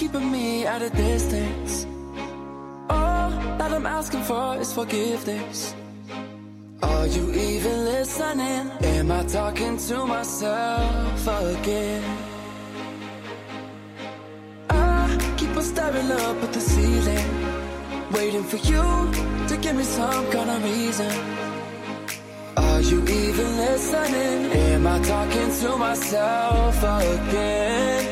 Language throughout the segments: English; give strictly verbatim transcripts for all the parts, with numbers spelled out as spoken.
keeping me at a distance. All that I'm asking for is forgiveness. Are you even listening? Am I talking to myself again? I keep on staring up at the ceiling, waiting for you to give me some kind of reason. Are you even listening? Am I talking to myself again?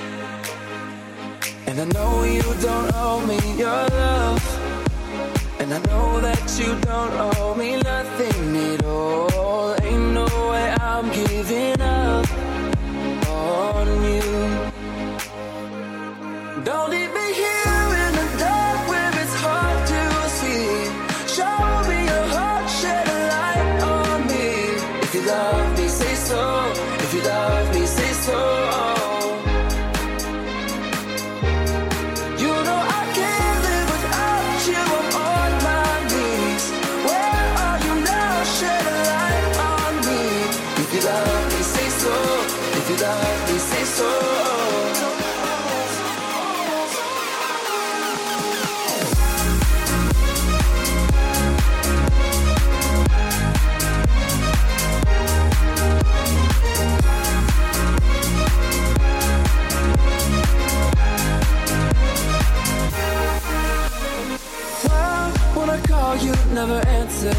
And I know you don't owe me your love, and I know that you don't owe me nothing at all. Ain't no way I'm giving up on you. Don't leave me here in the dark where it's hard to see. Show me your heart, shed a light on me. If you love me, say so. If you love me, say so. You know I can't live without you. I'm on my knees. Where are you now? Shed a light on me. If you love me, say so. If you love me, say so. You never answer.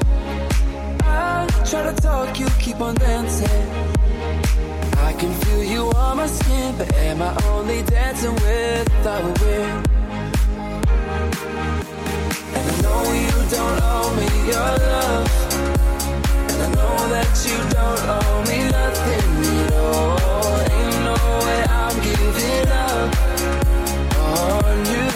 I try to talk, you keep on dancing. I can feel you on my skin, but am I only dancing without a wind? And I know you don't owe me your love, and I know that you don't owe me nothing at all. Ain't no way I'm giving up on you.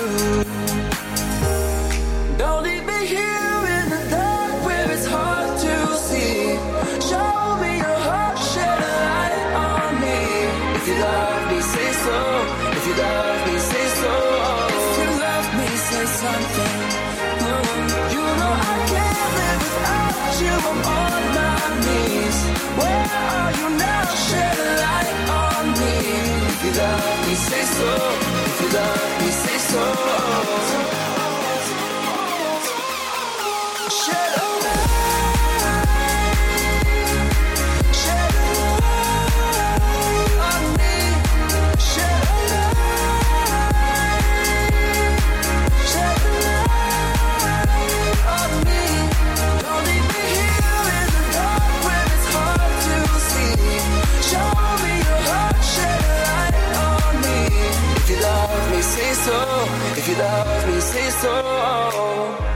Don't leave me here in the dark where it's hard to see. Show me your heart, shed a light on me. If you love me, say so. If you love me, say so. If you love me, say something. Mm. You know I can't live without you. I'm on my knees. Where are you now? Shed a light on me. If you love me, say so. If you love me, say so. Shed a light, shed a light on me. Shed a light, shed a light on me. Don't leave me here in the dark where it's hard to see. Show me your heart, shed a light on me. If you love me, say so. If you love me, say so.